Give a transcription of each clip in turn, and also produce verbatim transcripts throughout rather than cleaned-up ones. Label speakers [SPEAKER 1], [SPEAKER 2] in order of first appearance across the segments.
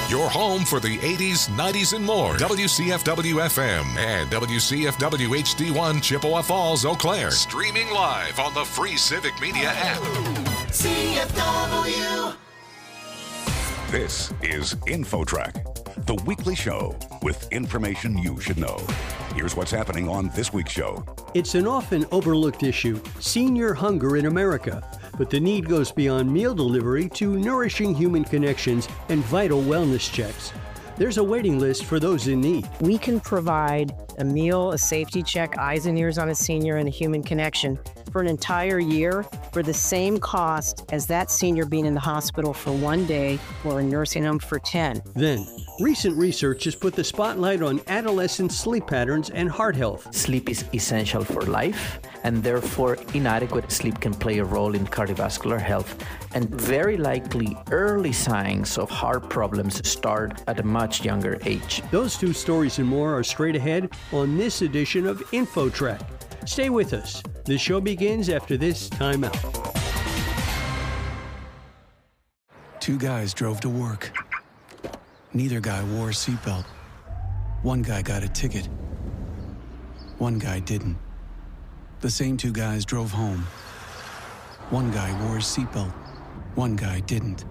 [SPEAKER 1] Your home for the eighties, nineties, and more. W C F W F M and W C F W H D one Chippewa Falls, Eau Claire. Streaming live on the free Civic Media app.
[SPEAKER 2] C F W.
[SPEAKER 3] This is InfoTrack, the weekly show with information you should know. Here's what's happening on this week's show.
[SPEAKER 4] It's an often overlooked issue, senior hunger in America. But the need goes beyond meal delivery to nourishing human connections and vital wellness checks. There's a waiting list for those in need.
[SPEAKER 5] We can provide a meal, a safety check, eyes and ears on a senior, and a human connection for an entire year for the same cost as that senior being in the hospital for one day or a nursing home for ten.
[SPEAKER 4] Then, recent research has put the spotlight on adolescent sleep patterns and heart health.
[SPEAKER 6] Sleep is essential for life, and therefore inadequate sleep can play a role in cardiovascular health, and very likely early signs of heart problems start at a much younger age.
[SPEAKER 4] Those two stories and more are straight ahead on this edition of InfoTrack. Stay with us. The show begins after this timeout.
[SPEAKER 7] Two guys drove to work. Neither guy wore a seatbelt. One guy got a ticket. One guy didn't. The same two guys drove home. One guy wore a seatbelt. One guy didn't.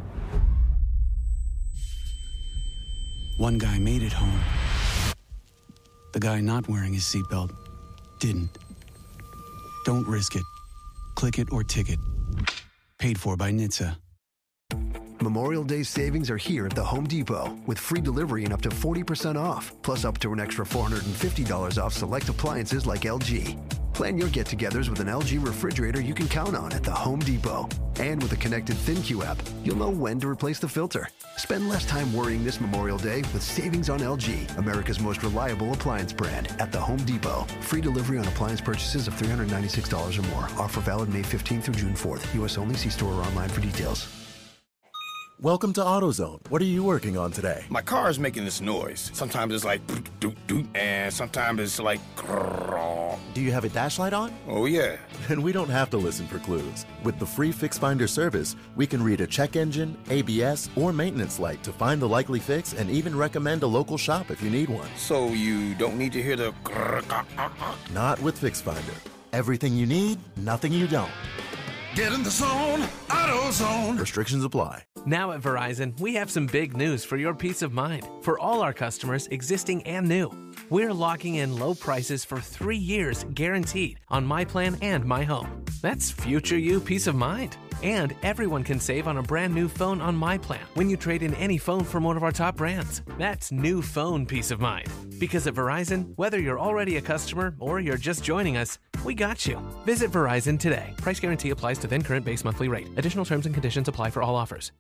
[SPEAKER 7] One guy made it home. The guy not wearing his seatbelt didn't. Don't risk it. Click it or ticket. Paid for by N H T S A.
[SPEAKER 8] Memorial Day savings are here at the Home Depot with free delivery and up to forty percent off, plus up to an extra four hundred fifty dollars off select appliances like L G. Plan your get-togethers with an L G refrigerator you can count on at the Home Depot. And with a connected ThinQ app, you'll know when to replace the filter. Spend less time worrying this Memorial Day with savings on L G, America's most reliable appliance brand, at the Home Depot. Free delivery on appliance purchases of three hundred ninety-six dollars or more. Offer valid May fifteenth through June fourth. U S only. See store or online for details.
[SPEAKER 9] Welcome to AutoZone. What are you working on today?
[SPEAKER 10] My car is making this noise. Sometimes it's like doot, doot, doot, and sometimes it's like grrr.
[SPEAKER 9] Do you have a dash light on?
[SPEAKER 10] Oh, yeah.
[SPEAKER 9] Then we don't have to listen for clues. With the free Fix Finder service, we can read a check engine, A B S, or maintenance light to find the likely fix and even recommend a local shop if you need one.
[SPEAKER 10] So you don't need to hear the grrr.
[SPEAKER 9] Not with Fix Finder. Everything you need, nothing you don't.
[SPEAKER 2] Get in the zone, AutoZone.
[SPEAKER 9] Restrictions apply.
[SPEAKER 11] Now at Verizon, we have some big news for your peace of mind. For all our customers, existing and new, we're locking in low prices for three years guaranteed on My Plan and My Home. That's future you peace of mind. And everyone can save on a brand new phone on My Plan when you trade in any phone from one of our top brands. That's new phone peace of mind. Because at Verizon, whether you're already a customer or you're just joining us, we got you. Visit Verizon today. Price guarantee applies to then current base monthly rate. Additional terms and conditions apply for all offers.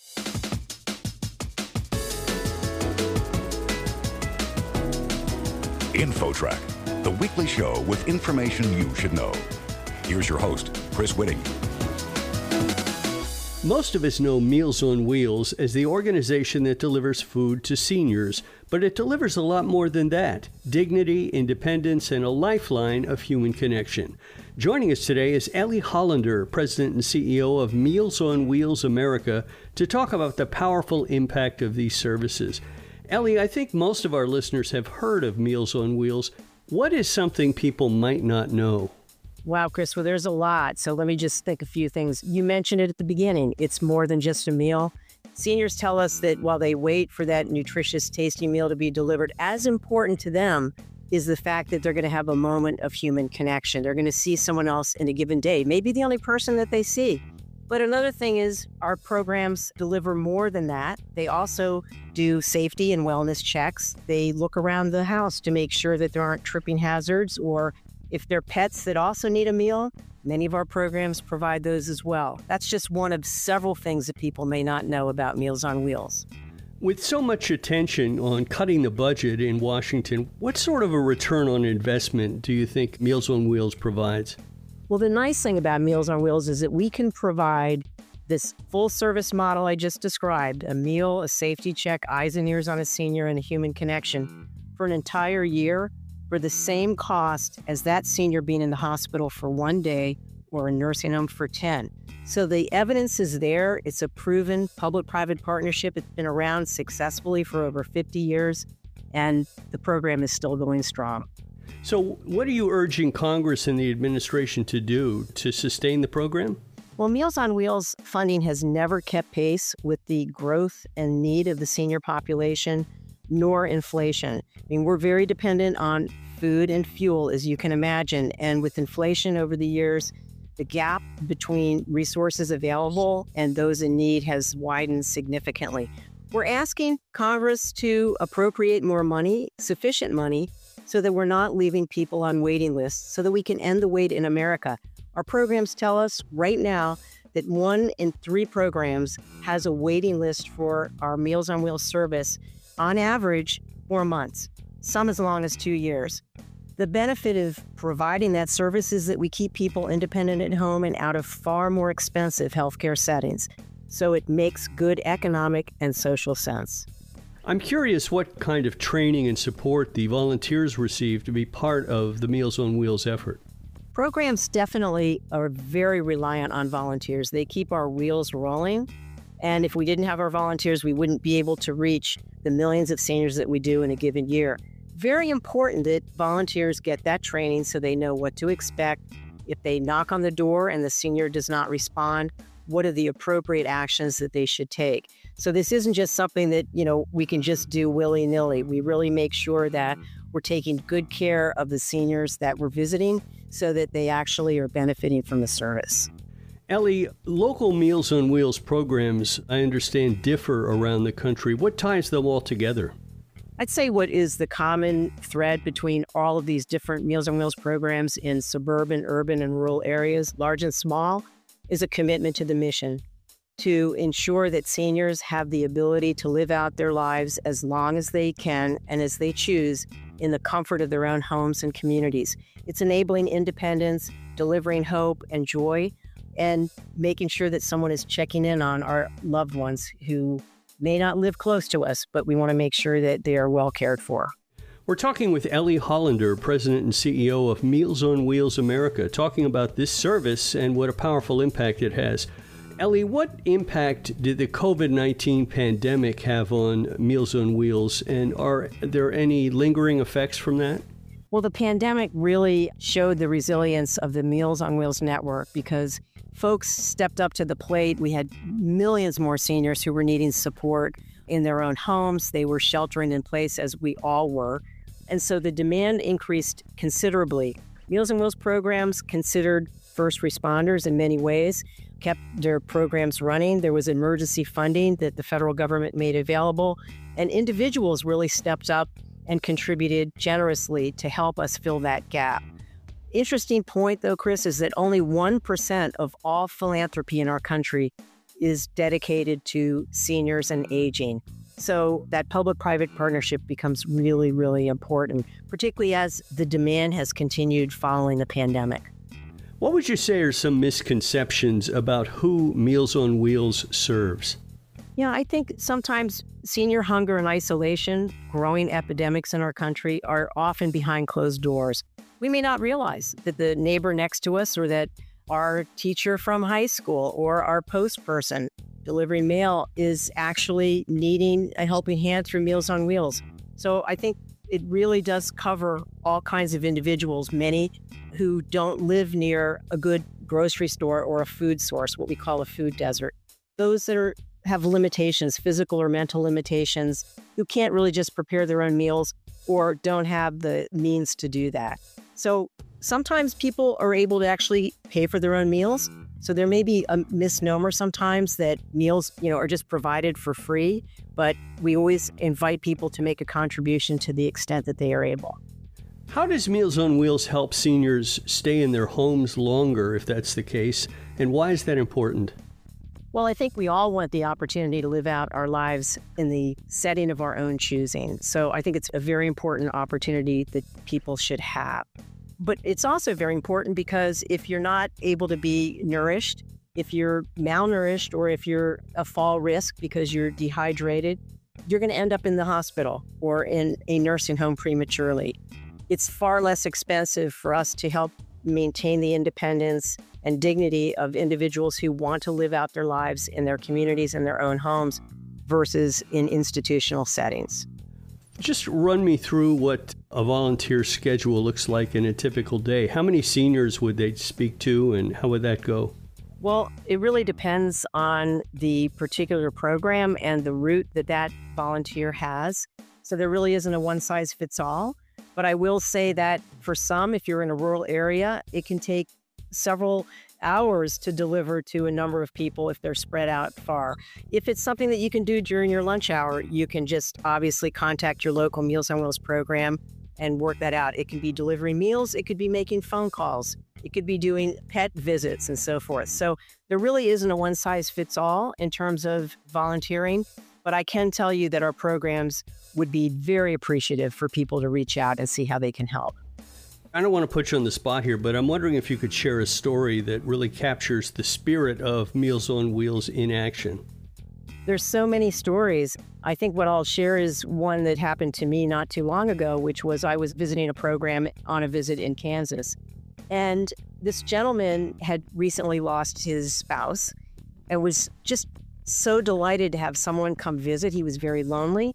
[SPEAKER 3] InfoTrack, the weekly show with information you should know. Here's your host, Chris Whitting.
[SPEAKER 4] Most of us know Meals on Wheels as the organization that delivers food to seniors, but it delivers a lot more than that: dignity, independence, and a lifeline of human connection. Joining us today is Ellie Hollander, President and C E O of Meals on Wheels America, to talk about the powerful impact of these services. Ellie, I think most of our listeners have heard of Meals on Wheels. What is something people might not know?
[SPEAKER 5] Wow, Chris, well, there's a lot. So let me just think a few things. You mentioned it at the beginning. It's more than just a meal. Seniors tell us that while they wait for that nutritious, tasty meal to be delivered, as important to them is the fact that they're going to have a moment of human connection. They're going to see someone else in a given day, maybe the only person that they see. But another thing is our programs deliver more than that. They also do safety and wellness checks. They look around the house to make sure that there aren't tripping hazards, or if they're pets that also need a meal, many of our programs provide those as well. That's just one of several things that people may not know about Meals on Wheels.
[SPEAKER 4] With so much attention on cutting the budget in Washington, what sort of a return on investment do you think Meals on Wheels provides?
[SPEAKER 5] Well, the nice thing about Meals on Wheels is that we can provide this full service model I just described, a meal, a safety check, eyes and ears on a senior, and a human connection for an entire year for the same cost as that senior being in the hospital for one day or a nursing home for ten. So the evidence is there. It's a proven public-private partnership. It's been around successfully for over fifty years, and the program is still going strong.
[SPEAKER 4] So what are you urging Congress and the administration to do to sustain the program?
[SPEAKER 5] Well, Meals on Wheels funding has never kept pace with the growth and need of the senior population, nor inflation. I mean, we're very dependent on food and fuel, as you can imagine, and with inflation over the years, the gap between resources available and those in need has widened significantly. We're asking Congress to appropriate more money, sufficient money, so that we're not leaving people on waiting lists, so that we can end the wait in America. Our programs tell us right now that one in three programs has a waiting list for our Meals on Wheels service, on average, four months, some as long as two years. The benefit of providing that service is that we keep people independent at home and out of far more expensive healthcare settings. So it makes good economic and social sense.
[SPEAKER 4] I'm curious what kind of training and support the volunteers receive to be part of the Meals on Wheels effort.
[SPEAKER 5] Programs definitely are very reliant on volunteers. They keep our wheels rolling. And if we didn't have our volunteers, we wouldn't be able to reach the millions of seniors that we do in a given year. Very important that volunteers get that training so they know what to expect. If they knock on the door and the senior does not respond, what are the appropriate actions that they should take? So this isn't just something that, you know, we can just do willy-nilly. We really make sure that we're taking good care of the seniors that we're visiting so that they actually are benefiting from the service.
[SPEAKER 4] Ellie, local Meals on Wheels programs, I understand, differ around the country. What ties them all together?
[SPEAKER 5] I'd say what is the common thread between all of these different Meals on Wheels programs in suburban, urban, and rural areas, large and small, is a commitment to the mission to ensure that seniors have the ability to live out their lives as long as they can and as they choose in the comfort of their own homes and communities. It's enabling independence, delivering hope and joy, and making sure that someone is checking in on our loved ones who may not live close to us, but we want to make sure that they are well cared for.
[SPEAKER 4] We're talking with Ellie Hollander, President and C E O of Meals on Wheels America, talking about this service and what a powerful impact it has. Ellie, what impact did the covid nineteen pandemic have on Meals on Wheels, and are there any lingering effects from that?
[SPEAKER 5] Well, the pandemic really showed the resilience of the Meals on Wheels network because folks stepped up to the plate. We had millions more seniors who were needing support in their own homes. They were sheltering in place, as we all were. And so the demand increased considerably. Meals on Wheels programs considered first responders in many ways, kept their programs running. There was emergency funding that the federal government made available, and individuals really stepped up and contributed generously to help us fill that gap. Interesting point, though, Chris, is that only one percent of all philanthropy in our country is dedicated to seniors and aging. So that public-private partnership becomes really, really important, particularly as the demand has continued following the pandemic.
[SPEAKER 4] What would you say are some misconceptions about who Meals on Wheels serves?
[SPEAKER 5] Yeah, I think sometimes senior hunger and isolation, growing epidemics in our country, are often behind closed doors. We may not realize that the neighbor next to us, or that our teacher from high school, or our post person delivering mail is actually needing a helping hand through Meals on Wheels. So I think it really does cover all kinds of individuals, many who don't live near a good grocery store or a food source, what we call a food desert. Those that are, have limitations, physical or mental limitations, who can't really just prepare their own meals or don't have the means to do that. So sometimes people are able to actually pay for their own meals. So there may be a misnomer sometimes that meals, you know, are just provided for free, but we always invite people to make a contribution to the extent that they are able.
[SPEAKER 4] How does Meals on Wheels help seniors stay in their homes longer, if that's the case, and why is that important?
[SPEAKER 5] Well, I think we all want the opportunity to live out our lives in the setting of our own choosing. So I think it's a very important opportunity that people should have. But it's also very important because if you're not able to be nourished, if you're malnourished, or if you're a fall risk because you're dehydrated, you're going to end up in the hospital or in a nursing home prematurely. It's far less expensive for us to help maintain the independence and dignity of individuals who want to live out their lives in their communities and their own homes versus in institutional settings.
[SPEAKER 4] Just run me through what a volunteer schedule looks like in a typical day. How many seniors would they speak to, and how would that go?
[SPEAKER 5] Well, it really depends on the particular program and the route that that volunteer has. So there really isn't a one-size-fits-all. But I will say that for some, if you're in a rural area, it can take several hours to deliver to a number of people if they're spread out far. If it's something that you can do during your lunch hour, you can just obviously contact your local Meals on Wheels program and work that out. It can be delivering meals. It could be making phone calls. It could be doing pet visits and so forth. So there really isn't a one-size-fits-all in terms of volunteering. But I can tell you that our programs would be very appreciative for people to reach out and see how they can help.
[SPEAKER 4] I don't want to put you on the spot here, but I'm wondering if you could share a story that really captures the spirit of Meals on Wheels in action.
[SPEAKER 5] There's so many stories. I think what I'll share is one that happened to me not too long ago, which was I was visiting a program on a visit in Kansas. And this gentleman had recently lost his spouse and was just so delighted to have someone come visit. He was very lonely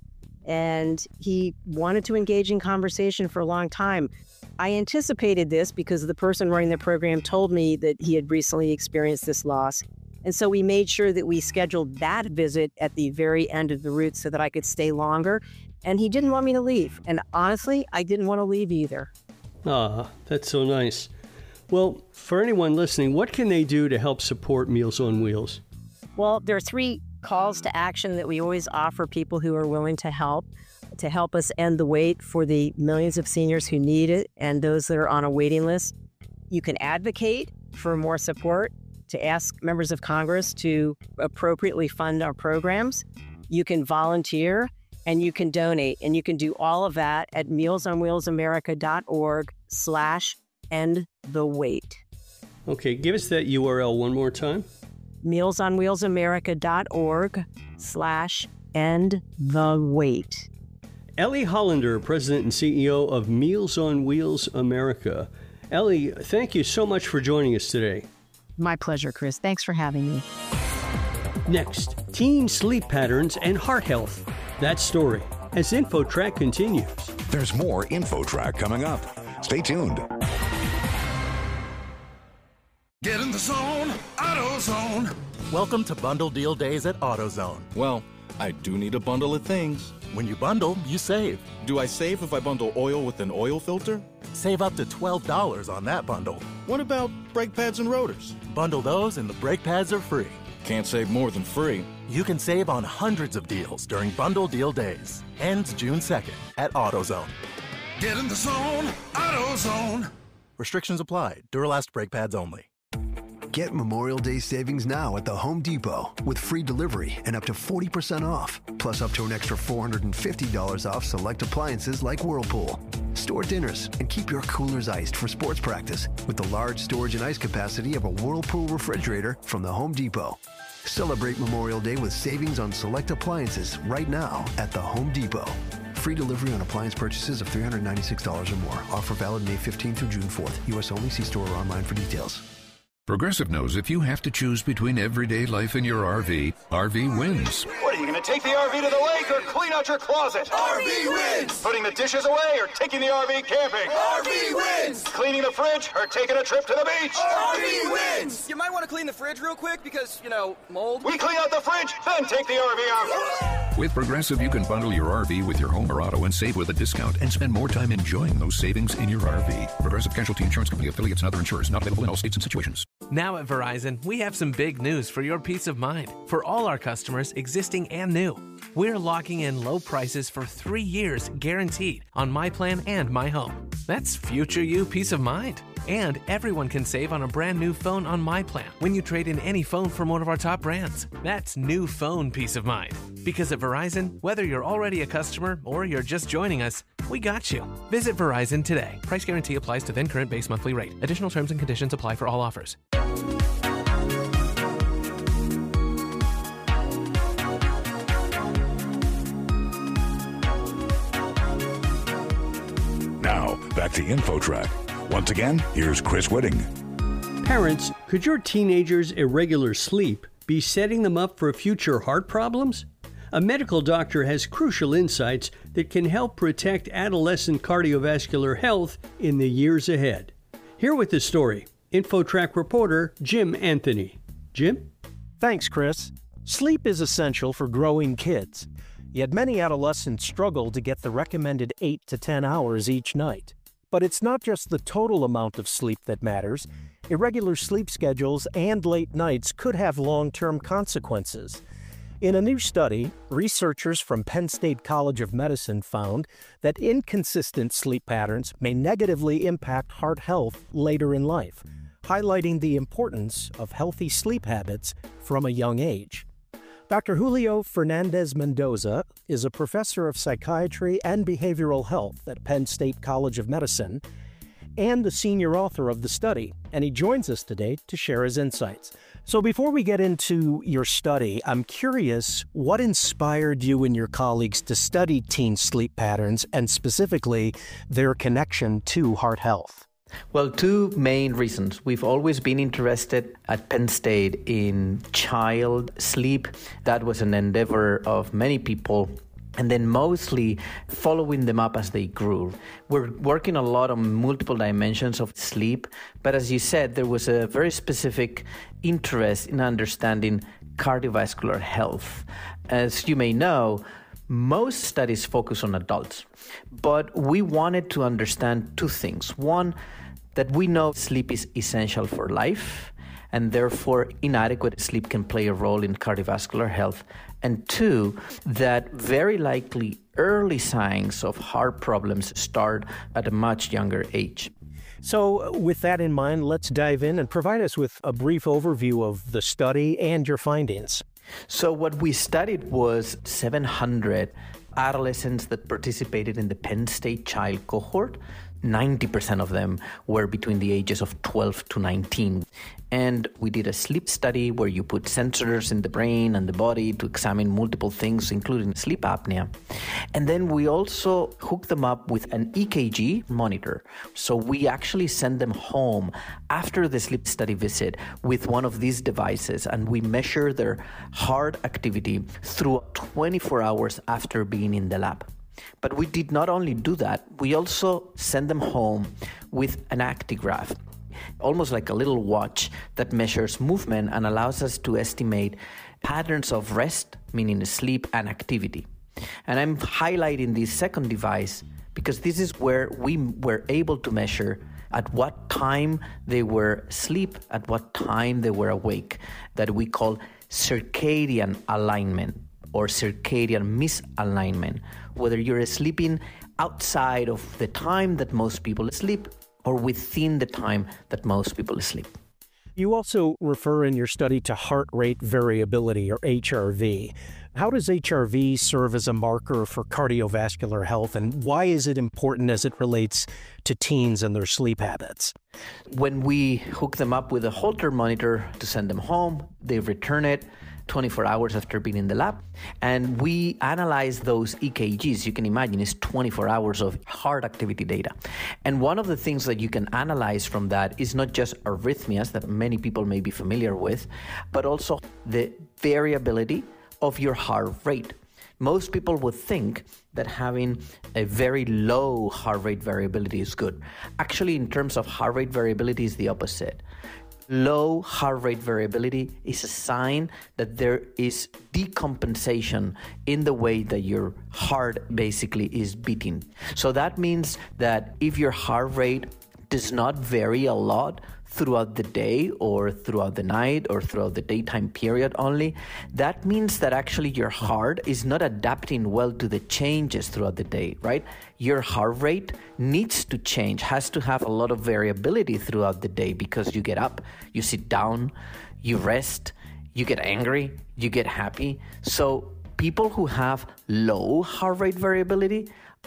[SPEAKER 5] and he wanted to engage in conversation for a long time. I anticipated this because the person running the program told me that he had recently experienced this loss. And so we made sure that we scheduled that visit at the very end of the route so that I could stay longer. And he didn't want me to leave. And honestly, I didn't want to leave either.
[SPEAKER 4] Ah, that's so nice. Well, for anyone listening, what can they do to help support Meals on Wheels?
[SPEAKER 5] Well, there are three calls to action that we always offer people who are willing to help, to help us end the wait for the millions of seniors who need it and those that are on a waiting list. You can advocate for more support, to ask members of Congress to appropriately fund our programs. You can volunteer and you can donate. And you can do all of that at mealsonwheelsamerica.org slash end the wait.
[SPEAKER 4] Okay, give us that U R L one more time.
[SPEAKER 5] mealsonwheelsamerica.org slash end the wait.
[SPEAKER 4] Ellie Hollander, President and C E O of Meals on Wheels America. Ellie, thank you so much for joining us today.
[SPEAKER 12] My pleasure, Chris. Thanks for having me.
[SPEAKER 4] Next, teen sleep patterns and heart health. That story as InfoTrack continues.
[SPEAKER 3] There's more InfoTrack coming up. Stay tuned.
[SPEAKER 2] Get in the zone, AutoZone.
[SPEAKER 9] Welcome to Bundle Deal Days at AutoZone.
[SPEAKER 10] Well, I do need a bundle of things.
[SPEAKER 9] When you bundle, you save.
[SPEAKER 10] Do I save if I bundle oil with an oil filter?
[SPEAKER 9] Save up to twelve dollars on that bundle.
[SPEAKER 10] What about brake pads and rotors?
[SPEAKER 9] Bundle those and the brake pads are free.
[SPEAKER 10] Can't save more than free.
[SPEAKER 9] You can save on hundreds of deals during Bundle Deal Days. Ends June second at AutoZone.
[SPEAKER 2] Get in the zone, AutoZone.
[SPEAKER 9] Restrictions apply. Duralast brake pads only.
[SPEAKER 8] Get Memorial Day savings now at the Home Depot with free delivery and up to forty percent off, plus up to an extra four hundred fifty dollars off select appliances like Whirlpool. Store dinners and keep your coolers iced for sports practice with the large storage and ice capacity of a Whirlpool refrigerator from the Home Depot. Celebrate Memorial Day with savings on select appliances right now at the Home Depot. Free delivery on appliance purchases of three hundred ninety-six dollars or more. Offer valid May fifteenth through June fourth. U S only. See store or online for details.
[SPEAKER 1] Progressive knows if you have to choose between everyday life and your R V, R V wins.
[SPEAKER 13] What, are you going to take the R V to the lake or clean out your closet?
[SPEAKER 2] R V wins!
[SPEAKER 13] Putting the dishes away or taking the R V camping?
[SPEAKER 2] R V wins!
[SPEAKER 13] Cleaning the fridge or taking a trip to the beach?
[SPEAKER 2] R V wins!
[SPEAKER 14] You might want to clean the fridge real quick because, you know, mold.
[SPEAKER 13] We clean out the fridge, then take the R V out.
[SPEAKER 1] With Progressive, you can bundle your R V with your home or auto and save with a discount and spend more time enjoying those savings in your R V. Progressive Casualty Insurance Company, affiliates, and other insurers not available in all states and situations.
[SPEAKER 11] Now at Verizon, we have some big news for your peace of mind. For all our customers, existing and new, we're locking in low prices for three years guaranteed on My Plan and My Home. That's future you peace of mind. And everyone can save on a brand new phone on My Plan when you trade in any phone from one of our top brands. That's new phone peace of mind. Because at Verizon, whether you're already a customer or you're just joining us, we got you. Visit Verizon today. Price guarantee applies to then current base monthly rate. Additional terms and conditions apply for all offers.
[SPEAKER 3] Now, back to InfoTrack. Once again, here's Chris Whitting.
[SPEAKER 4] Parents, could your teenagers' irregular sleep be setting them up for future heart problems? A medical doctor has crucial insights that can help protect adolescent cardiovascular health in the years ahead. Here with the story, InfoTrack reporter Jim Anthony. Jim?
[SPEAKER 15] Thanks, Chris. Sleep is essential for growing kids, yet many adolescents struggle to get the recommended eight to ten hours each night. But it's not just the total amount of sleep that matters. Irregular sleep schedules and late nights could have long-term consequences. In a new study, researchers from Penn State College of Medicine found that inconsistent sleep patterns may negatively impact heart health later in life, highlighting the importance of healthy sleep habits from a young age. Doctor Julio Fernandez-Mendoza is a professor of psychiatry and behavioral health at Penn State College of Medicine and the senior author of the study, and he joins us today to share his insights. So before we get into your study, I'm curious, what inspired you and your colleagues to study teen sleep patterns and specifically their connection to heart health?
[SPEAKER 6] Well, two main reasons. We've always been interested at Penn State in child sleep. That was an endeavor of many people, and then mostly following them up as they grew. We're working a lot on multiple dimensions of sleep, but as you said, there was a very specific interest in understanding cardiovascular health. As you may know, most studies focus on adults, but we wanted to understand two things. One, that we know sleep is essential for life, and therefore inadequate sleep can play a role in cardiovascular health. And two, that very likely early signs of heart problems start at a much younger age.
[SPEAKER 15] So with that in mind, let's dive in and provide us with a brief overview of the study and your findings.
[SPEAKER 6] So what we studied was seven hundred adolescents that participated in the Penn State child cohort. ninety percent of them were between the ages of twelve to nineteen. And we did a sleep study where you put sensors in the brain and the body to examine multiple things, including sleep apnea. And then we also hooked them up with an E K G monitor. So we actually sent them home after the sleep study visit with one of these devices, and we measure their heart activity through twenty-four hours after being in the lab. But we did not only do that, we also sent them home with an actigraph, almost like a little watch that measures movement and allows us to estimate patterns of rest, meaning sleep, and activity. And I'm highlighting this second device because this is where we were able to measure at what time they were asleep, at what time they were awake, that we call circadian alignment or circadian misalignment, whether you're sleeping outside of the time that most people sleep or within the time that most people sleep.
[SPEAKER 15] You also refer in your study to heart rate variability, or H R V. How does H R V serve as a marker for cardiovascular health, and why is it important as it relates to teens and their sleep habits?
[SPEAKER 6] When we hook them up with a Holter monitor to send them home, they return it twenty-four hours after being in the lab, and we analyze those E K Gs. You can imagine it's twenty-four hours of heart activity data. And one of the things that you can analyze from that is not just arrhythmias that many people may be familiar with, but also the variability of your heart rate. Most people would think that having a very low heart rate variability is good. Actually, in terms of heart rate variability, is the opposite. Low heart rate variability is a sign that there is decompensation in the way that your heart basically is beating. So that means that if your heart rate does not vary a lot throughout the day or throughout the night or throughout the daytime period only, that means that actually your heart is not adapting well to the changes throughout the day, right? Your heart rate needs to change, has to have a lot of variability throughout the day because you get up, you sit down, you rest, you get angry, you get happy. So people who have low heart rate variability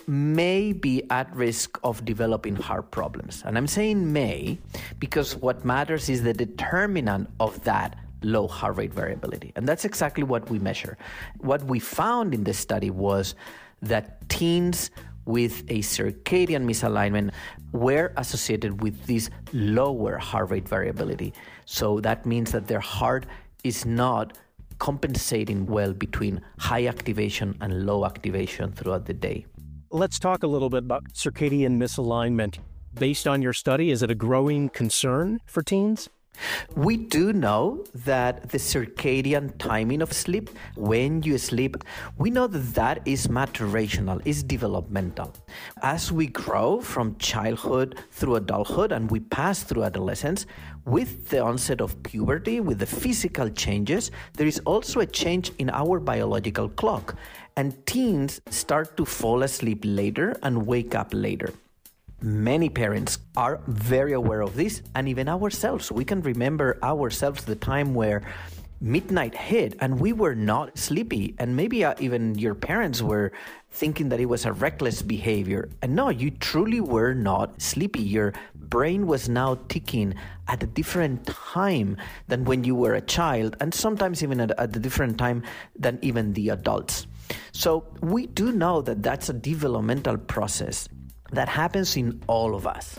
[SPEAKER 6] may be at risk of developing heart problems. And I'm saying may because what matters is the determinant of that low heart rate variability. And that's exactly what we measure. What we found in this study was that teens with a circadian misalignment were associated with this lower heart rate variability. So that means that their heart is not compensating well between high activation and low activation throughout the day.
[SPEAKER 15] Let's talk a little bit about circadian misalignment. Based on your study, is it a growing concern for teens?
[SPEAKER 6] We do know that the circadian timing of sleep, when you sleep, we know that that is maturational, is developmental. As we grow from childhood through adulthood and we pass through adolescence, with the onset of puberty, with the physical changes, there is also a change in our biological clock. And teens start to fall asleep later and wake up later. Many parents are very aware of this, and even ourselves. We can remember ourselves the time where midnight hit and we were not sleepy, and maybe uh, even your parents were thinking that it was a reckless behavior. And no, you truly were not sleepy. Your brain was now ticking at a different time than when you were a child, and sometimes even at, at a different time than even the adults. So we do know that that's a developmental process that happens in all of us.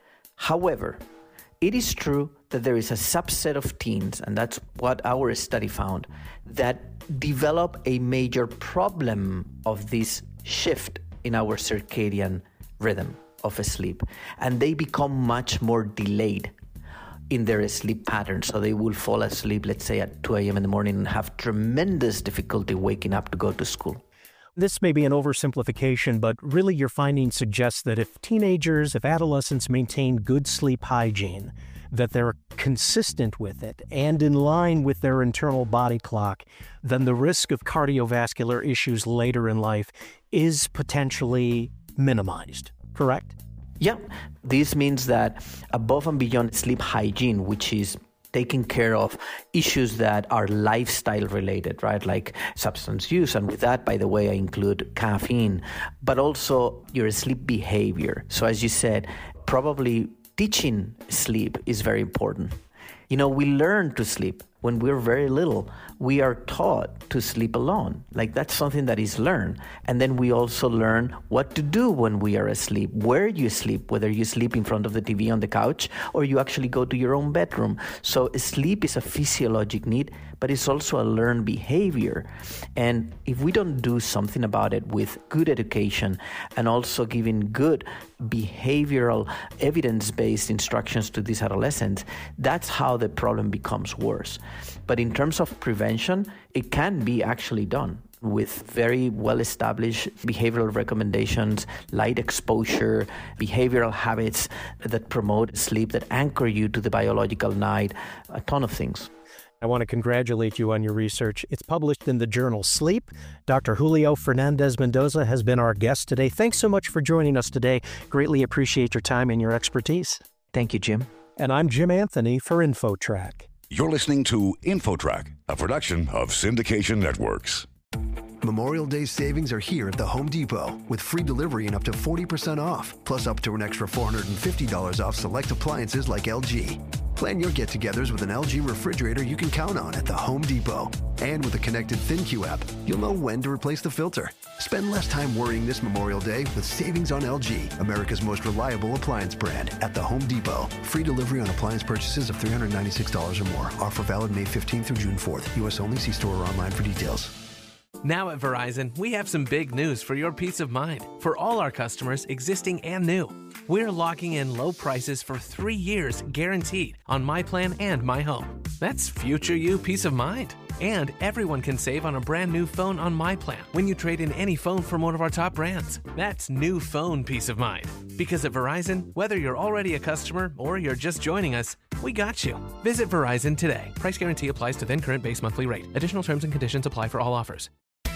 [SPEAKER 6] However, it is true that there is a subset of teens, and that's what our study found, that develop a major problem of this shift in our circadian rhythm of sleep, and they become much more delayed in their sleep pattern. So they will fall asleep, let's say at two a.m. in the morning, and have tremendous difficulty waking up to go to school.
[SPEAKER 15] This may be an oversimplification, but really your findings suggest that if teenagers, if adolescents maintain good sleep hygiene, that they're consistent with it and in line with their internal body clock, then the risk of cardiovascular issues later in life is potentially minimized, correct?
[SPEAKER 6] Yeah, this means that above and beyond sleep hygiene, which is taking care of issues that are lifestyle related, right? Like substance use. And with that, by the way, I include caffeine, but also your sleep behavior. So as you said, probably teaching sleep is very important. You know, we learn to sleep when we're very little. We are taught to sleep alone. Like that's something that is learned. And then we also learn what to do when we are asleep, where you sleep, whether you sleep in front of the T V on the couch or you actually go to your own bedroom. So sleep is a physiologic need, but it's also a learned behavior. And if we don't do something about it with good education and also giving good behavioral evidence-based instructions to these adolescents, that's how the problem becomes worse. But in terms of prevention, it can be actually done with very well-established behavioral recommendations, light exposure, behavioral habits that promote sleep, that anchor you to the biological night, a ton of things.
[SPEAKER 15] I want to congratulate you on your research. It's published in the journal Sleep. Doctor Julio Fernandez-Mendoza has been our guest today. Thanks so much for joining us today. Greatly appreciate your time and your expertise.
[SPEAKER 6] Thank you, Jim.
[SPEAKER 15] And I'm Jim Anthony for InfoTrack.
[SPEAKER 3] You're listening to InfoTrack, a production of Syndication Networks.
[SPEAKER 8] Memorial Day savings are here at the Home Depot with free delivery and up to forty percent off, plus up to an extra four hundred fifty dollars off select appliances like L G. Plan your get-togethers with an L G refrigerator you can count on at the Home Depot. And with a connected ThinQ app, you'll know when to replace the filter. Spend less time worrying this Memorial Day with savings on L G, America's most reliable appliance brand, at the Home Depot. Free delivery on appliance purchases of three hundred ninety-six dollars or more. Offer valid May fifteenth through June fourth. U S only. See store or online for details.
[SPEAKER 11] Now at Verizon, we have some big news for your peace of mind. For all our customers, existing and new, we're locking in low prices for three years guaranteed on My Plan and My Home. That's future you peace of mind. And everyone can save on a brand new phone on My Plan when you trade in any phone from one of our top brands. That's new phone peace of mind. Because at Verizon, whether you're already a customer or you're just joining us, we got you. Visit Verizon today. Price guarantee applies to then current base monthly rate. Additional terms and conditions apply for all offers.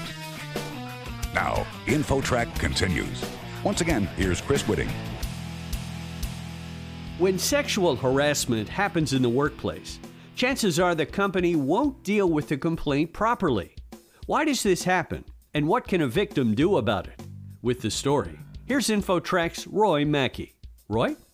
[SPEAKER 3] Now, InfoTrack continues. Once again, here's Chris Whitting.
[SPEAKER 4] When sexual harassment happens in the workplace, chances are the company won't deal with the complaint properly. Why does this happen, and what can a victim do about it? With the story, here's InfoTrack's Roy Mackey. Roy?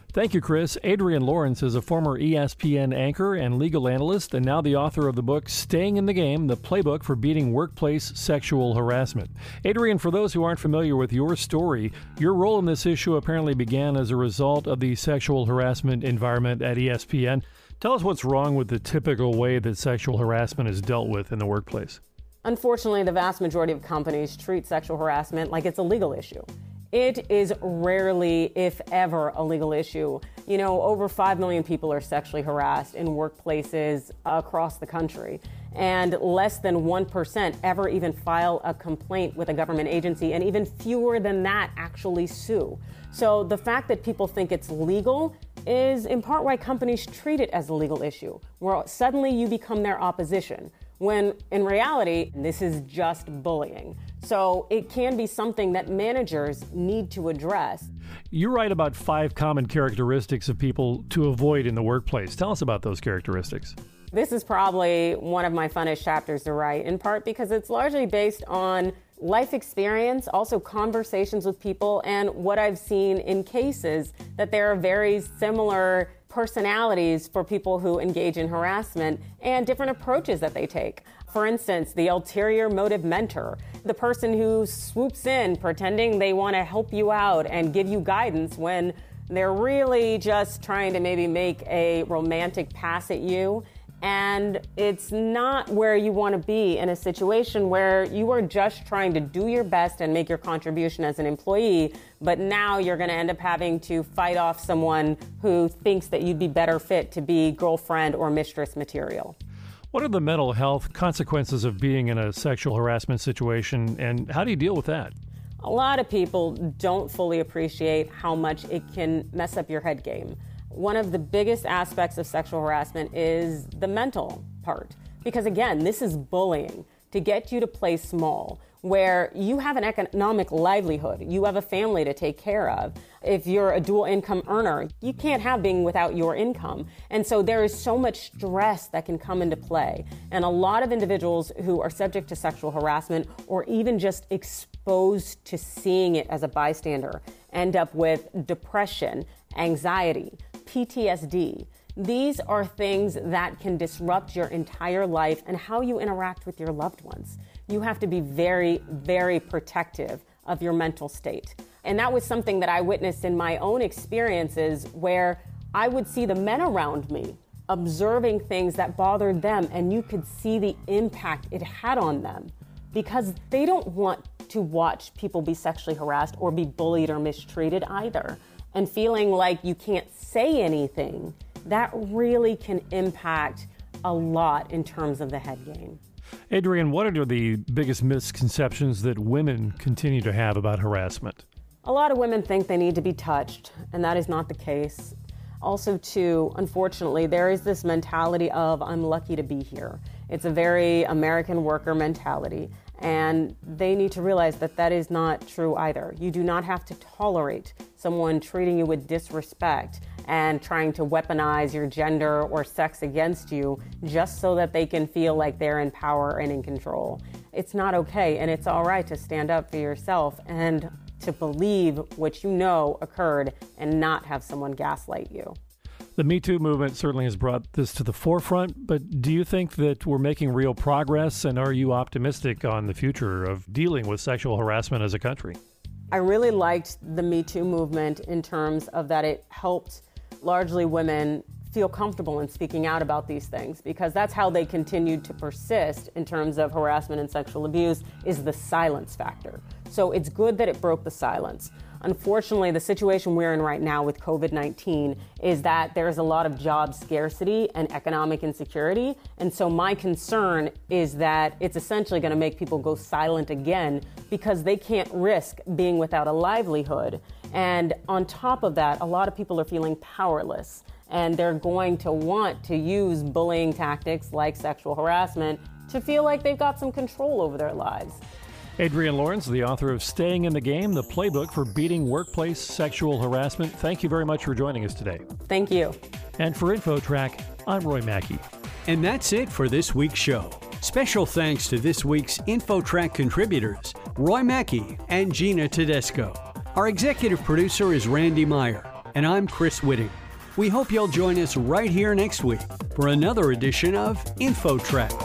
[SPEAKER 16] Thank you, Chris. Adrienne Lawrence is a former E S P N anchor and legal analyst, and now the author of the book Staying in the Game, the Playbook for Beating Workplace Sexual Harassment. Adrienne, for those who aren't familiar with your story, your role in this issue apparently began as a result of the sexual harassment environment at E S P N. Tell us what's wrong with the typical way that sexual harassment is dealt with in the workplace.
[SPEAKER 17] Unfortunately, the vast majority of companies treat sexual harassment like it's a legal issue. It is rarely, if ever, a legal issue. You know, over five million people are sexually harassed in workplaces across the country, and less than one percent ever even file a complaint with a government agency, and even fewer than that actually sue. So the fact that people think it's legal is in part why companies treat it as a legal issue, where suddenly you become their opposition, when in reality, this is just bullying. So it can be something that managers need to address.
[SPEAKER 16] You write about five common characteristics of people to avoid in the workplace. Tell us about those characteristics.
[SPEAKER 17] This is probably one of my funnest chapters to write, in part because it's largely based on life experience, also conversations with people, and what I've seen in cases that there are very similar personalities for people who engage in harassment and different approaches that they take. For instance, the ulterior motive mentor, the person who swoops in pretending they want to help you out and give you guidance when they're really just trying to maybe make a romantic pass at you. And it's not where you want to be in a situation where you are just trying to do your best and make your contribution as an employee, but now you're going to end up having to fight off someone who thinks that you'd be better fit to be girlfriend or mistress material.
[SPEAKER 16] What are the mental health consequences of being in a sexual harassment situation, and how do you deal with that?
[SPEAKER 17] A lot of people don't fully appreciate how much it can mess up your head game. One of the biggest aspects of sexual harassment is the mental part. Because again, this is bullying to get you to play small, where you have an economic livelihood, you have a family to take care of. If you're a dual income earner, you can't have being without your income. And so there is so much stress that can come into play. And a lot of individuals who are subject to sexual harassment or even just exposed to seeing it as a bystander end up with depression, anxiety, P T S D. These are things that can disrupt your entire life and how you interact with your loved ones. You have to be very, very protective of your mental state. And that was something that I witnessed in my own experiences, where I would see the men around me observing things that bothered them, and you could see the impact it had on them, because they don't want to watch people be sexually harassed or be bullied or mistreated either. And feeling like you can't say anything, that really can impact a lot in terms of the head game.
[SPEAKER 16] Adrienne, what are the biggest misconceptions that women continue to have about harassment?
[SPEAKER 17] A lot of women think they need to be touched, and that is not the case. Also, too, unfortunately, there is this mentality of, I'm lucky to be here. It's a very American worker mentality, and they need to realize that that is not true either. You do not have to tolerate someone treating you with disrespect and trying to weaponize your gender or sex against you just so that they can feel like they're in power and in control. It's not okay, and it's all right to stand up for yourself and to believe what you know occurred and not have someone gaslight you.
[SPEAKER 16] The Me Too movement certainly has brought this to the forefront, but do you think that we're making real progress, and are you optimistic on the future of dealing with sexual harassment as a country?
[SPEAKER 17] I really liked the Me Too movement in terms of that it helped largely women feel comfortable in speaking out about these things, because that's how they continued to persist in terms of harassment and sexual abuse, is the silence factor. So it's good that it broke the silence. Unfortunately, the situation we're in right now with COVID nineteen is that there's a lot of job scarcity and economic insecurity. And so my concern is that it's essentially going to make people go silent again because they can't risk being without a livelihood. And on top of that, a lot of people are feeling powerless, and they're going to want to use bullying tactics like sexual harassment to feel like they've got some control over their lives.
[SPEAKER 16] Adrienne Lawrence, the author of Staying in the Game, the Playbook for Beating Workplace Sexual Harassment. Thank you very much for joining us today.
[SPEAKER 17] Thank you.
[SPEAKER 16] And for InfoTrack, I'm Roy Mackey.
[SPEAKER 4] And that's it for this week's show. Special thanks to this week's InfoTrack contributors, Roy Mackey and Gina Tedesco. Our executive producer is Randy Meyer. And I'm Chris Whitting. We hope you'll join us right here next week for another edition of InfoTrack.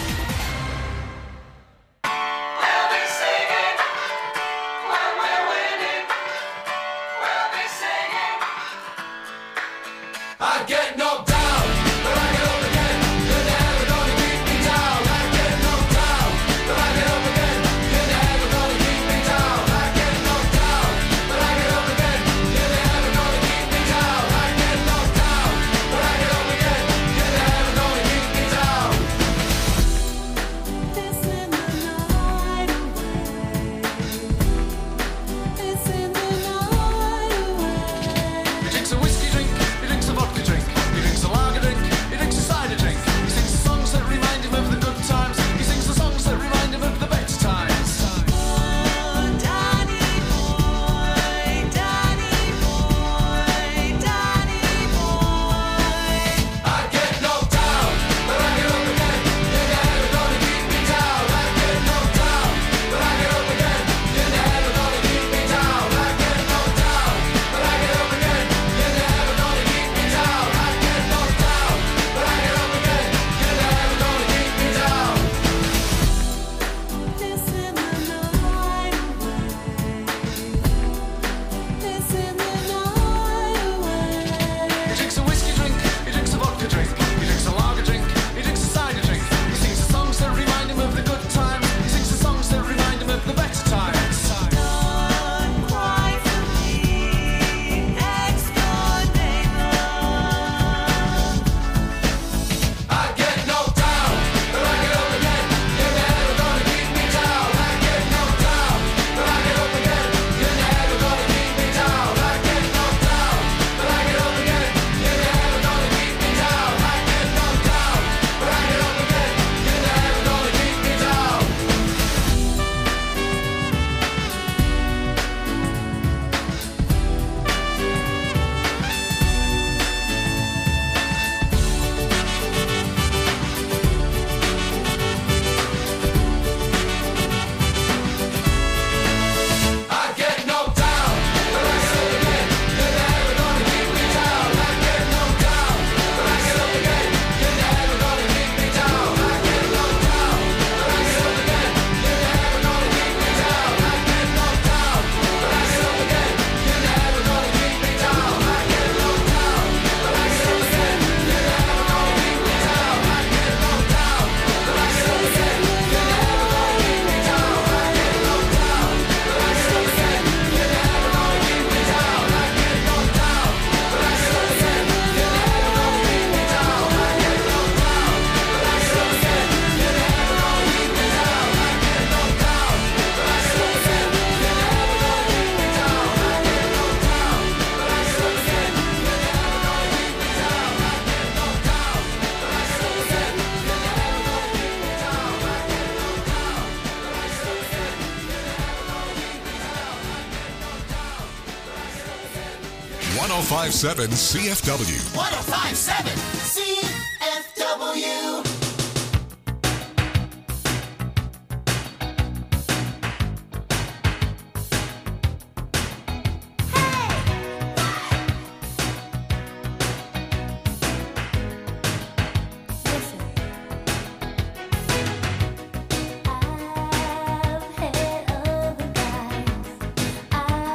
[SPEAKER 1] one oh five point seven C F W.
[SPEAKER 18] one oh five point seven C F W.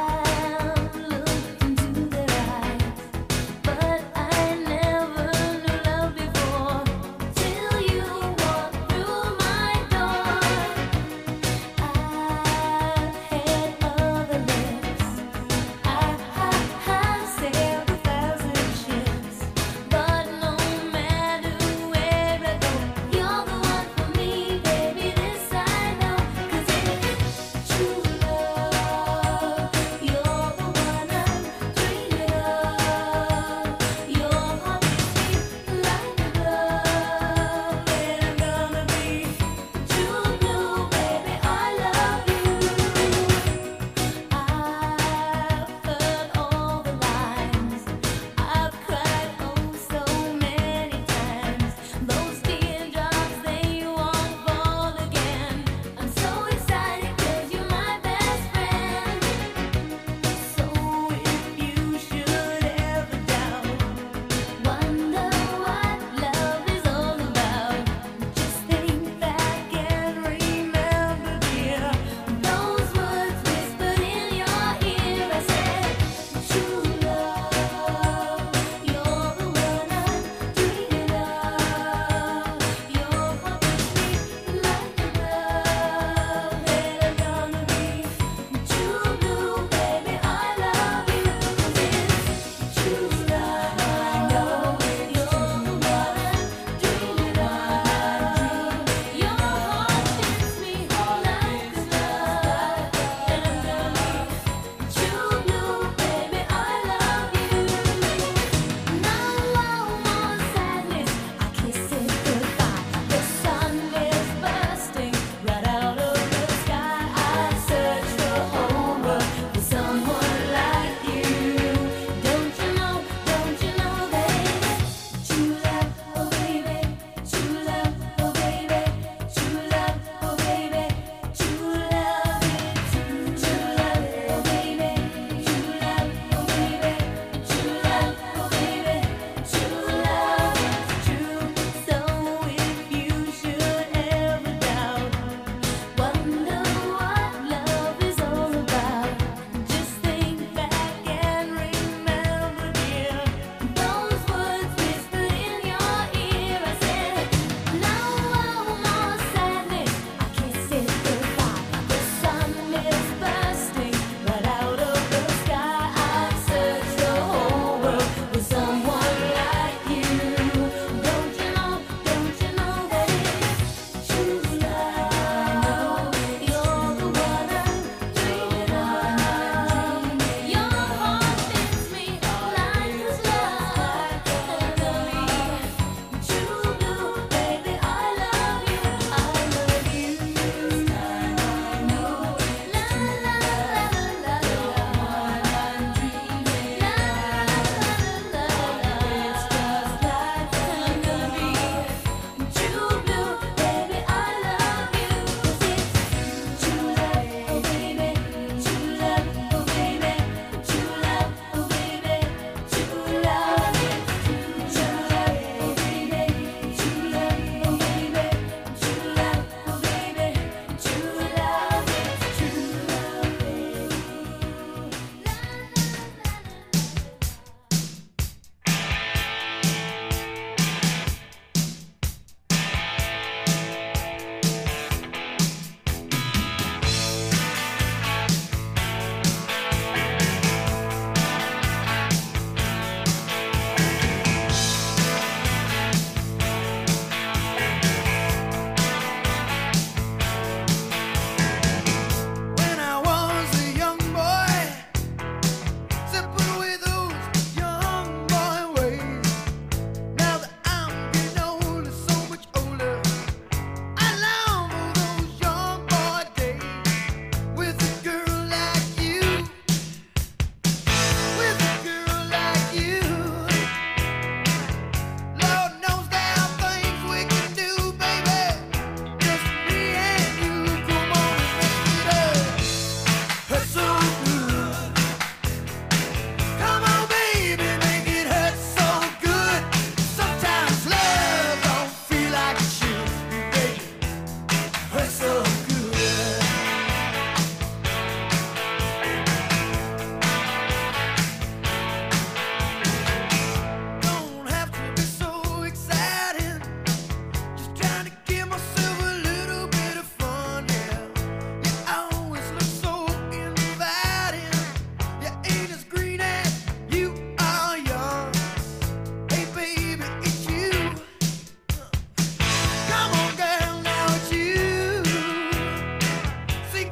[SPEAKER 19] But I never knew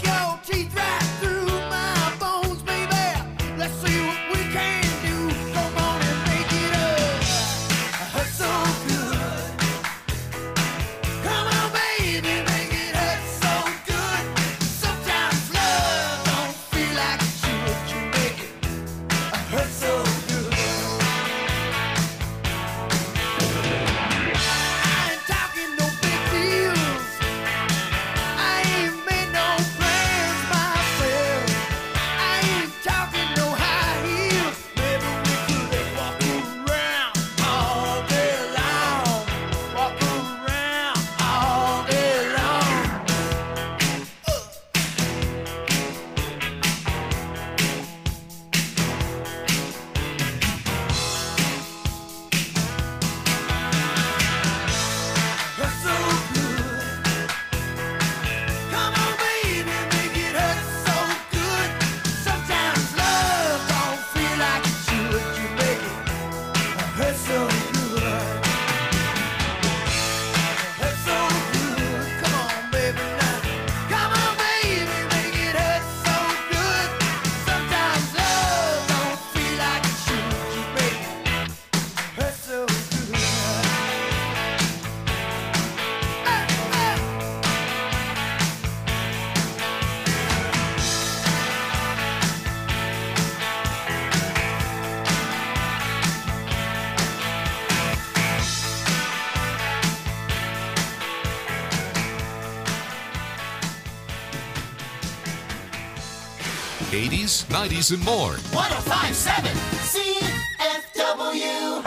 [SPEAKER 2] your teeth right through my bones, baby. Let's see what we can do. Come on and make it up. I hurt so good. Come on, baby, make it hurt so good. Sometimes love don't feel like it should. You make it hurt so good. I ain't talking no big deals. I ain't made no plans myself. I ain't talking no high heels. Maybe we could walk around all day long. Walk around all day long. Hurt so good. Come on, baby, make it hurt so good. Sometimes love don't feel like it should. You make it hurt so good. Hurt so good. Come on, baby, now. Come on, baby, make it hurt so good. Sometimes love don't feel like it should. You make it hurt so good.
[SPEAKER 1] eighties, nineties, and more.
[SPEAKER 18] one oh five point seven C F W.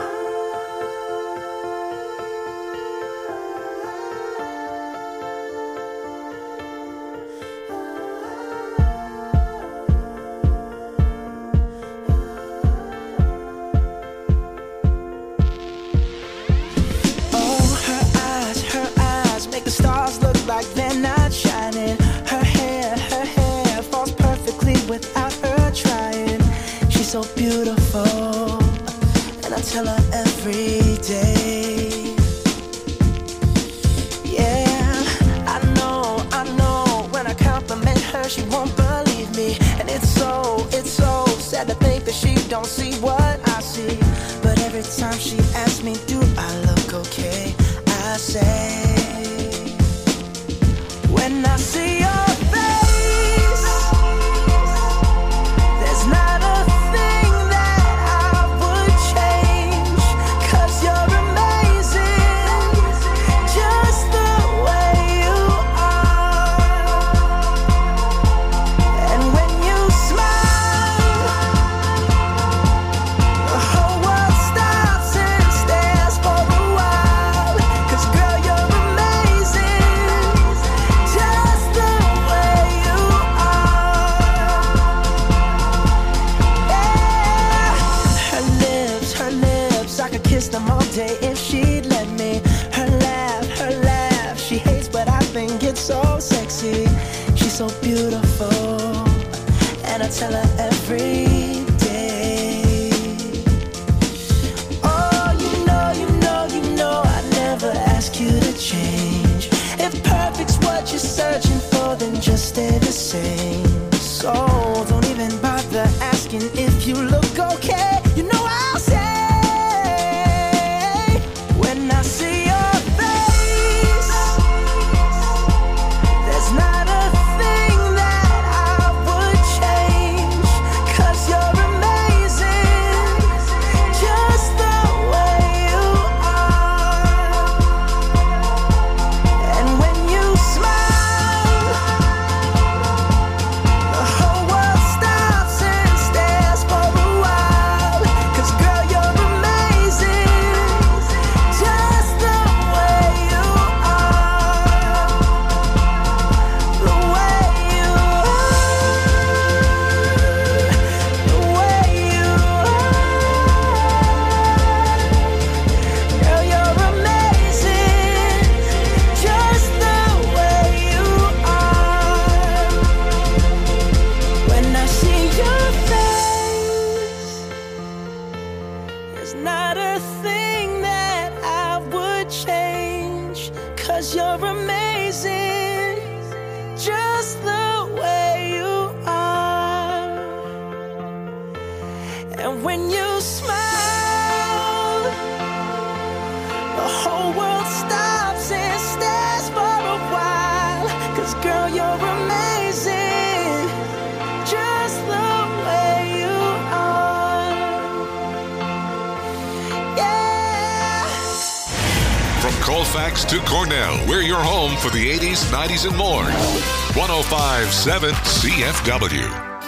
[SPEAKER 19] Oh, her eyes, her eyes make the stars look like they're not shining. Her hair, her hair falls perfectly without her trying. She's so beautiful, and I tell her every day. Yeah, I know, I know. When I compliment her, she won't believe me, and it's so, it's so sad to think that she don't see what I see. But every time she asks me, do I look okay? I say, when I see your face, there's not a thing that I would change. 'Cause you're amazing, just the way you are. And when you smile, the whole world stops and stares for a while. 'Cause girl, you're amazing, just the way you are. Yeah. Her lips, her lips, I could kiss them all day if she'd let me. Her laugh, her laugh, she hates but I think it's so sexy. She's so beautiful, and I tell her every day. Oh, you know, you know, you know I never ask you to change. If perfect's what you're searching for, then just stay the same. So don't even bother asking if you look okay. You know I'll say, when I see your face, there's not a thing that I would change. 'Cause you're amazing, just the way you are. And when you smile, the whole
[SPEAKER 1] Halifax to Cornell, we're your home for the eighties, nineties, and more. one oh five point seven C F W.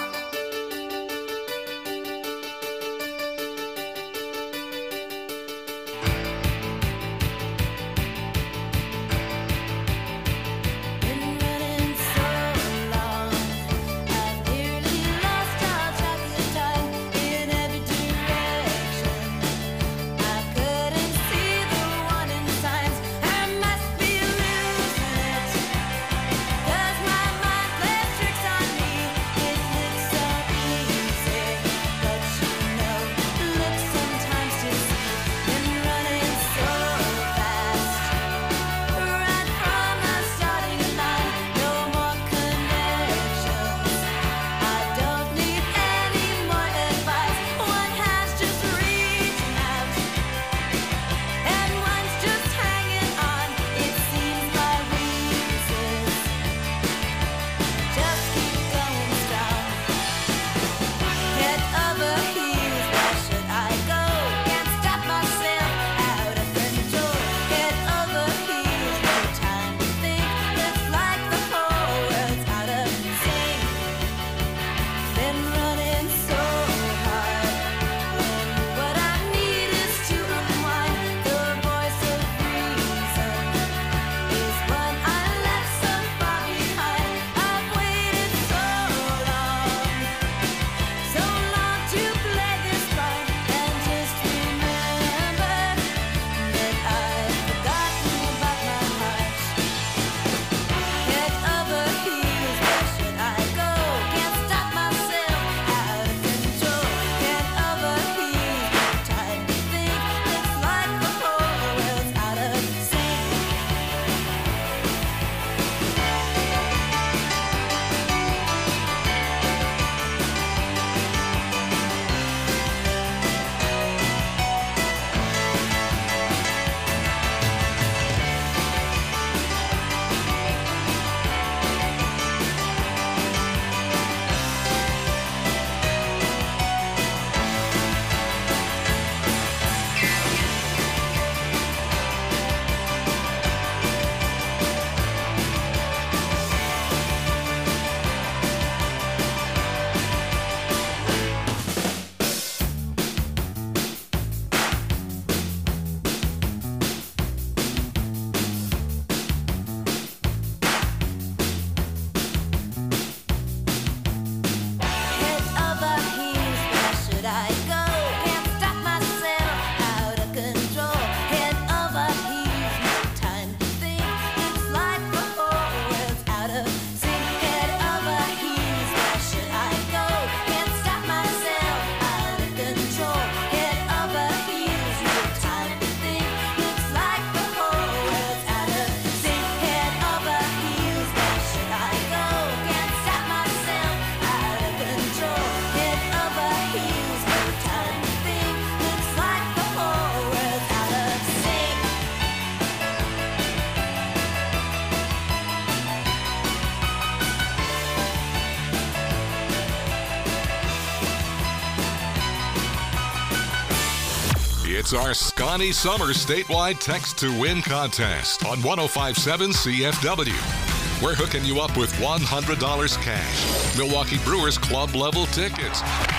[SPEAKER 1] It's our Scotty Summer statewide text to win contest on one oh five point seven C F W. We're hooking you up with one hundred dollars cash, Milwaukee Brewers club level tickets,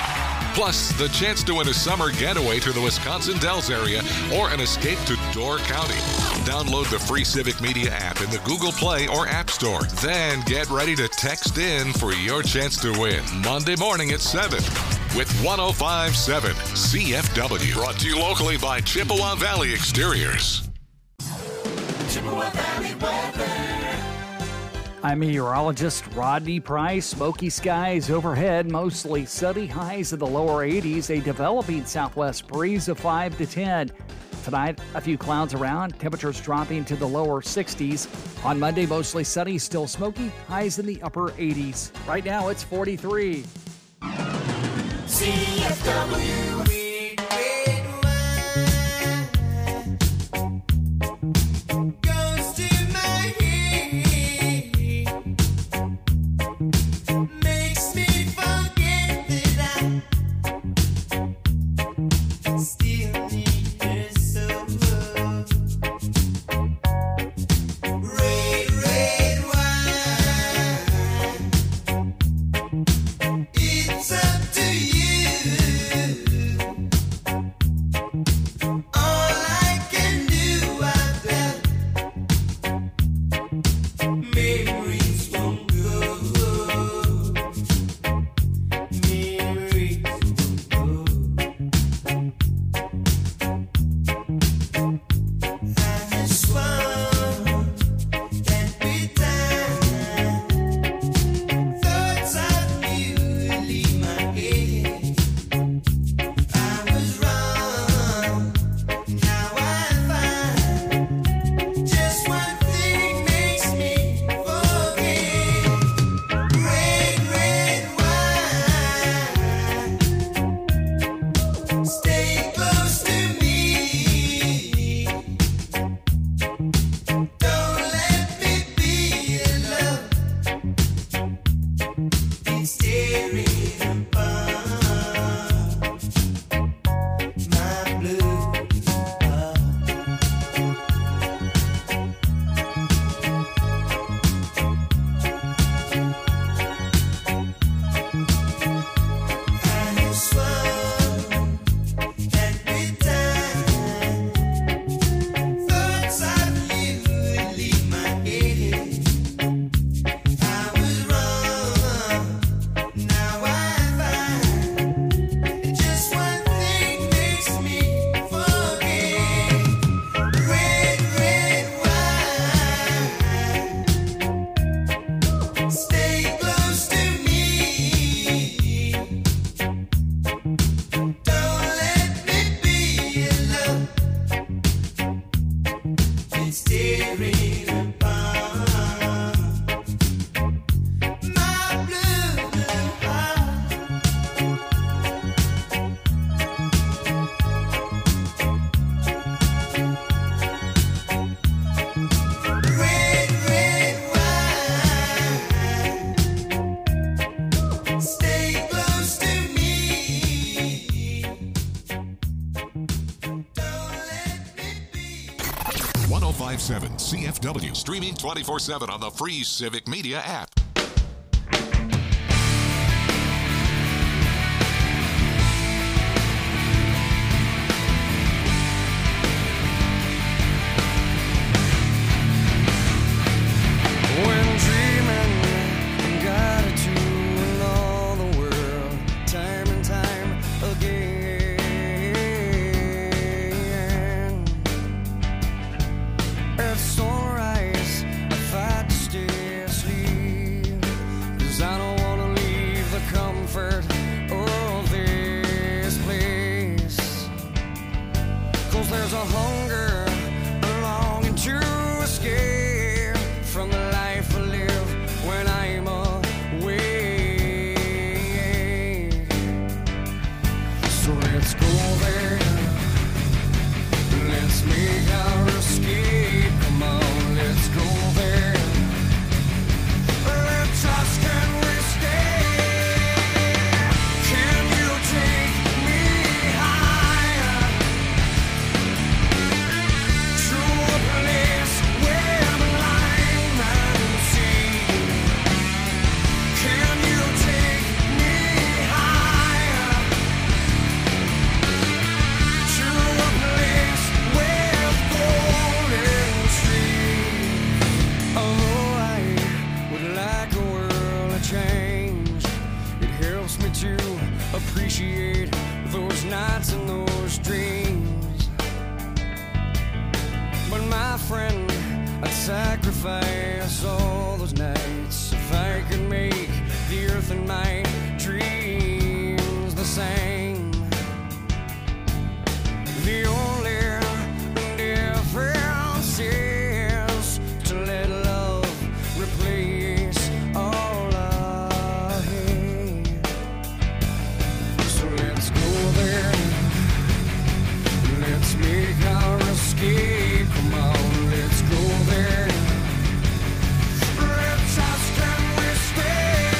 [SPEAKER 1] plus the chance to win a summer getaway to the Wisconsin Dells area or an escape to Door County. Download the free Civic Media app in the Google Play or App Store. Then get ready to text in for your chance to win Monday morning at seven with one oh five point seven C F W. Brought to you locally by Chippewa Valley Exteriors.
[SPEAKER 2] Chippewa Valley weather.
[SPEAKER 20] I'm meteorologist Rodney Price. Smoky skies overhead, mostly sunny, highs in the lower eighties, a developing southwest breeze of five to ten. Tonight, a few clouds around, temperatures dropping to the lower sixties. On Monday, mostly sunny, still smoky, highs in the upper eighties. Right now, it's forty-three.
[SPEAKER 2] C F W.
[SPEAKER 1] ten fifty-seven C F W, streaming twenty-four seven on the free Civic Media app.
[SPEAKER 2] When dreaming, got it to in all the world, time and time again. At sunrise, I fight to stay asleep, 'cause I don't wanna leave the comfort of this place. 'Cause there's a hunger, a longing to escape from the life I live when I'm awake. So let's go there, let's make our escape. Come on, let's go there. Let's ask, can we stay? Can you take me higher to a place where the line runs sea? Can you take me higher to a place with golden streams? Oh, I would like a world to change. It helps me to appreciate those nights and those dreams. But my friend, I'd sacrifice all those nights if I could make the earth and my dreams the same. The only difference is to let love replace all I hate. So let's go there, let's make our escape. Come on, let's go there. Let's ask, can we stay?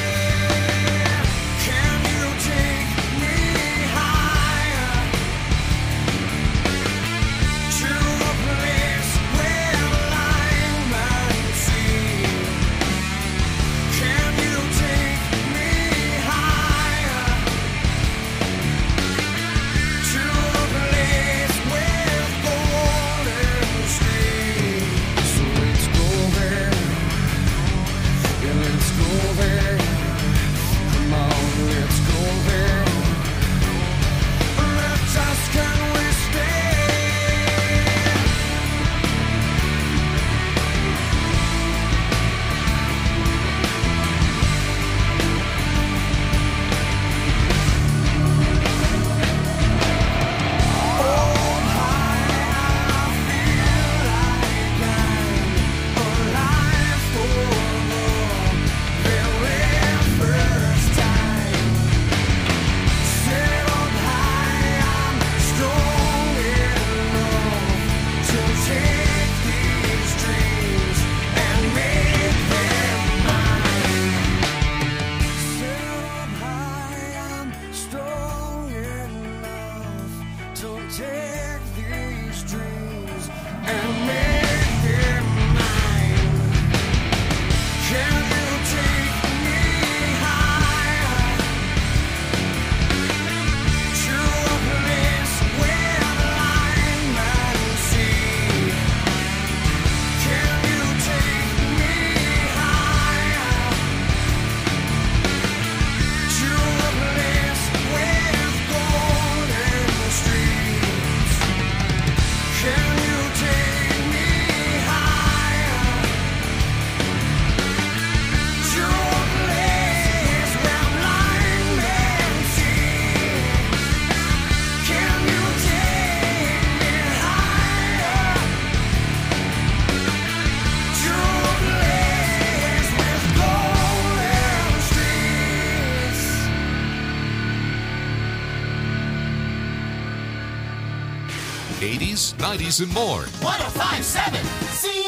[SPEAKER 1] eighties, nineties, and more.
[SPEAKER 18] one oh five point seven C